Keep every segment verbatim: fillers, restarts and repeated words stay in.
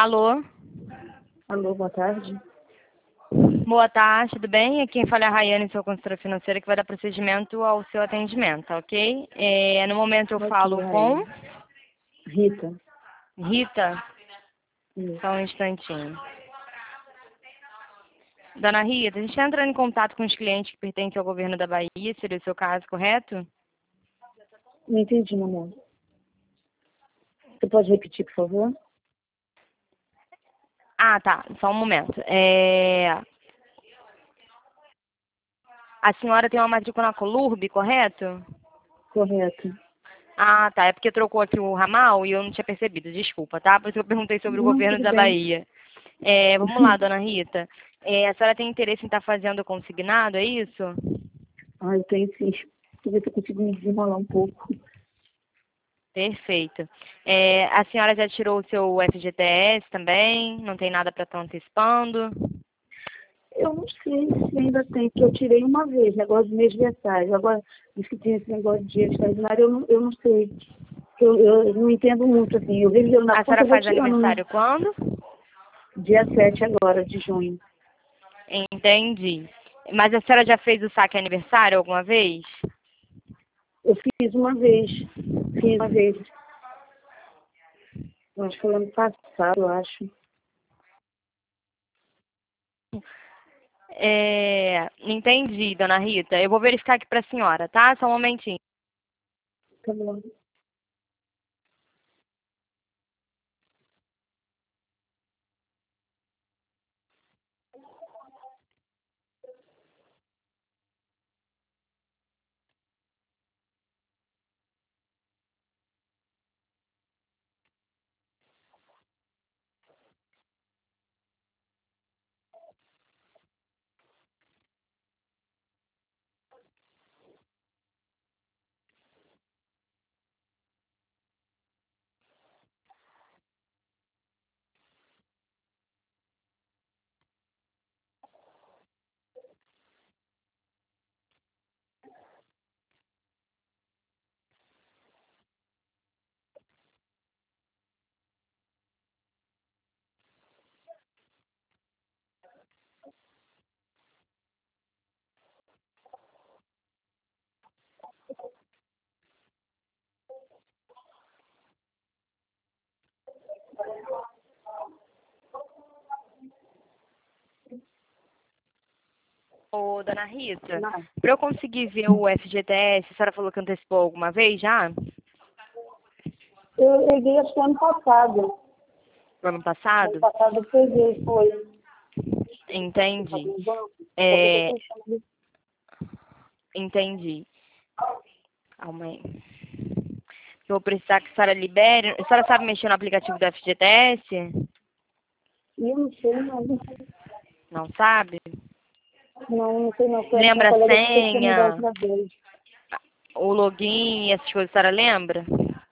Alô? Alô, boa tarde. Boa tarde, tudo bem? Aqui quem fala é a Rayane, sua consultora financeira, que vai dar procedimento ao seu atendimento, tá ok? É, no momento eu Aqui, falo com Rayane. Rita. Rita. Isso. Só um instantinho. Dona Rita, a gente está entrando em contato com os clientes que pertencem ao governo da Bahia, seria o seu caso, correto? Não entendi, meu amor. Você pode repetir, por favor? Ah, tá, só um momento. É... A senhora tem uma matrícula na Colurb, correto? Correto. Ah, tá. É porque trocou aqui o ramal e eu não tinha percebido. Desculpa, tá? Por isso que eu perguntei sobre o Não, governo tudo da bem. Bahia. É, vamos lá, dona Rita. É, a senhora tem interesse em estar fazendo o consignado, é isso? Ah, eu tenho sim. Deixa eu ver se eu consigo me desenrolar um pouco. Perfeito. É, a senhora já tirou o seu F G T S também? Não tem nada para estar antecipando? Eu não sei se ainda tem, porque eu tirei uma vez, negócio de mês versário. Agora, diz que tem esse negócio de dia extraordinário, eu não, eu não sei. Eu, eu não entendo muito, assim. Eu vejo na A conta, senhora eu vou faz tirando, né? aniversário quando? Dia sete agora, de junho. Entendi. Mas a senhora já fez o saque aniversário alguma vez? Eu fiz uma vez. Fiz uma vez. Eu acho que foi ano passado, eu acho. É, entendi, dona Rita. Eu vou verificar aqui para a senhora, tá? Só um momentinho. Tá bom. Ô, dona Rita, Não. para eu conseguir ver o F G T S, a senhora falou que antecipou alguma vez já? Eu peguei acho que ano passado. No ano Ano passado? passado eu peguei, foi. Entendi. No banco. Só que eu tô É, fechando. entendi. Calma aí. Eu vou precisar que a senhora libere. A senhora sabe mexer no aplicativo do F G T S? E eu não sei, não. Não sabe? Não, não sei não. Foi a minha Lembra a colega que fez pra mim da senha, outra vez. o login, essas coisas, a senhora lembra?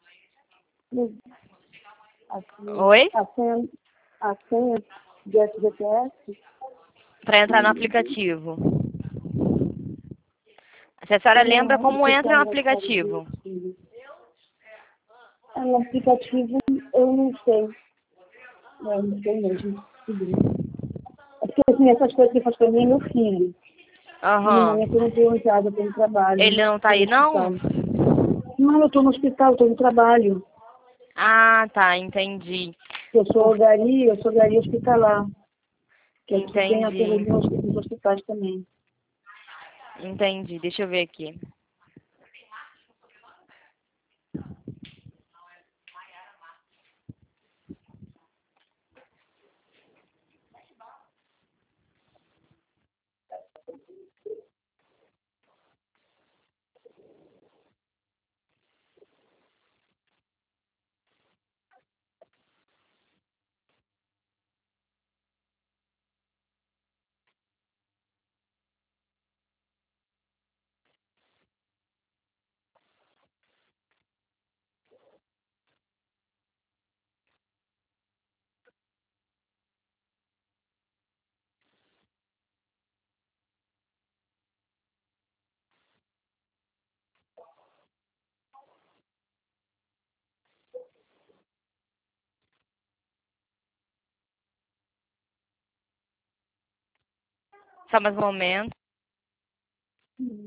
Assim, Oi? a senha, a senha de S G P S. Para entrar no aplicativo. Se a senhora lembra Não, como esse é entra no aniversário de aplicativo. filho. É, no aplicativo eu não sei. Eu não sei mesmo. É porque assim, essas coisas que faz pra mim é meu filho. E no Aham. momento eu não estou em casa, eu estou no trabalho. Ele não tá Estou no aí, não? hospital. Não, eu estou no hospital, estou no trabalho. Ah, tá, entendi. Eu sou Por- gari, eu sou gari hospitalar. Que aqui tem aqueles Entendi. nos nos hospitais também. Entendi. Deixa eu ver aqui. Só mais um momento. Hum.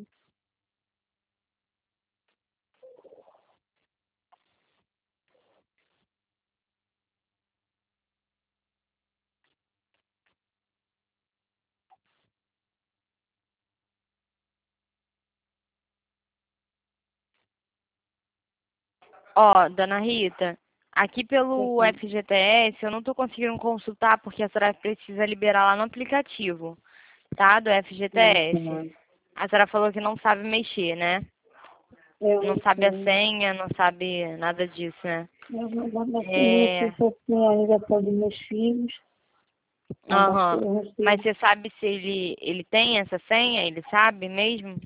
Ó, dona Rita, aqui pelo Sim. F G T S eu não estou conseguindo consultar porque a senhora precisa liberar lá no aplicativo, tá? Do F G T S. A senhora falou que não sabe mexer, né? Eu Não não sabe a sei. senha, não sabe nada disso, né? Eu não vou É... mexer assim ainda para os meus filhos. Aham. Mas você sabe se ele, ele tem essa senha? Ele sabe mesmo?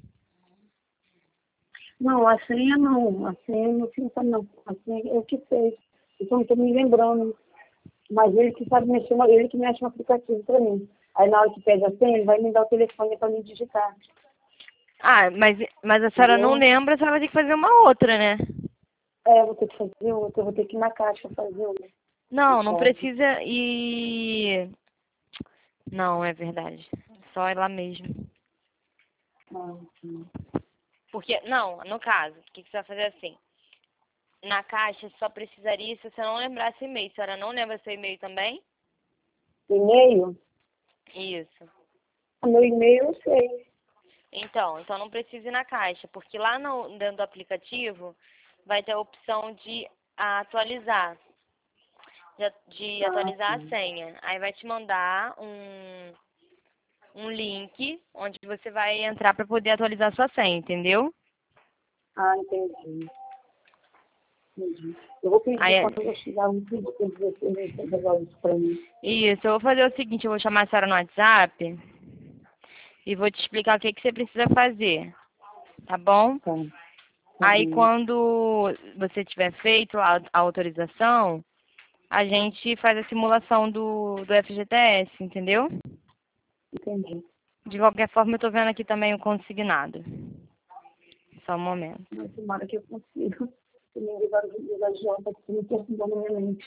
Não, a senha não. A senha não fica não. A senha eu que sei. Então não estou me lembrando. Mas ele que sabe mexer, ele que mexe no aplicativo para mim. Aí na hora que pede a senha, ele vai me dar o telefone para me digitar. Ah, mas, mas a senhora não Entendeu? lembra, a senhora vai ter que fazer uma outra, né? É, eu vou ter que fazer outra, eu vou ter que ir na caixa fazer outra. Não, não precisa ir... Não, é verdade. Só ir lá mesmo. Ah, sim. Porque, não, no caso, o que, que você vai fazer assim? Na caixa só precisaria se você não lembrasse e-mail. A senhora não lembra seu e-mail também? E-mail? Isso. Meu e-mail eu sei. Então, então não precisa ir na caixa, porque lá no, dentro do aplicativo vai ter a opção de atualizar, de, de Ah, atualizar a sim. senha. Aí vai te mandar um, um link onde você vai entrar para poder atualizar a sua senha, entendeu? Ah, entendi. Entendi. Eu vou pedir Aí, quando eu chegar um vídeo para dizer que ele vai resolver isso para mim. isso, eu vou fazer o seguinte, eu vou chamar a senhora no WhatsApp e vou te explicar o que, que você precisa fazer, tá bom? Tá. Tá Aí bem. quando você tiver feito a, a autorização, a gente faz a simulação do, do F G T S, entendeu? Entendi. De qualquer forma, eu tô vendo aqui também o consignado. Só um momento. Mas tomara que eu consiga. Se me ligar da janta, que me perturbou na minha mente.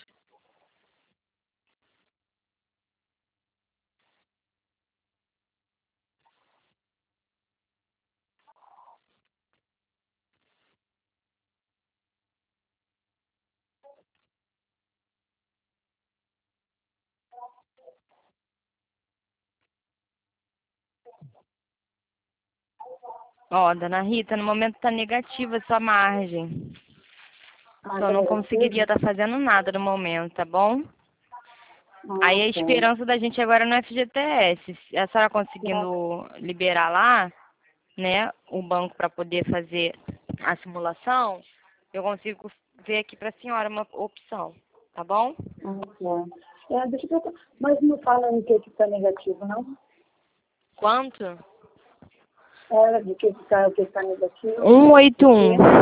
Ó, dona Rita, no momento tá negativa a sua margem. Ah, Só tá não conseguiria negativo? estar fazendo nada no momento, tá bom? Ah, Aí a tá. esperança da gente agora é no F G T S. Se a senhora Tá. conseguindo liberar lá, né, o banco para poder fazer a simulação, eu consigo ver aqui para a senhora uma opção, tá bom? Ah, tá. É, deixa eu perguntar. Mas não fala em que que tá negativo, não? Quanto? É, de que que tá, o que que tá negativo? cento e oitenta e um. Cento?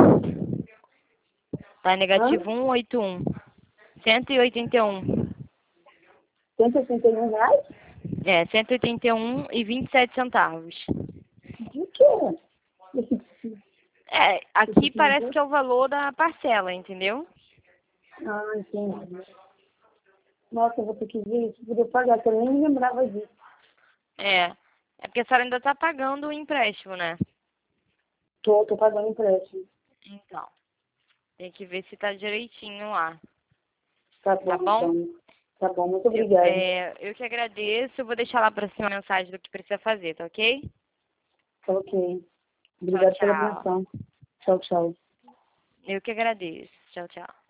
Tá Hã? negativo cento e oitenta e um. cento e oitenta e um. cento e oitenta e um reais? É, cento e oitenta e um e vinte e sete centavos. De quê? Esse, É, esse aqui parece dinheiro? que é o valor da parcela, entendeu? Ah, entendi. Nossa, eu vou ter que ver isso, poder pagar, que eu nem me lembrava disso. É. É porque a senhora ainda tá pagando o empréstimo, né? Tô, tô pagando empréstimo. Então, tem que ver se tá direitinho lá. Tá Tá bom, bom? então. Tá bom, muito Eu, obrigada. é, eu que agradeço. Eu vou deixar lá pra cima a mensagem do que precisa fazer, tá ok? Tá ok. Tchau, Obrigada pela tchau. atenção. Tchau, tchau. Eu que agradeço. Tchau, tchau.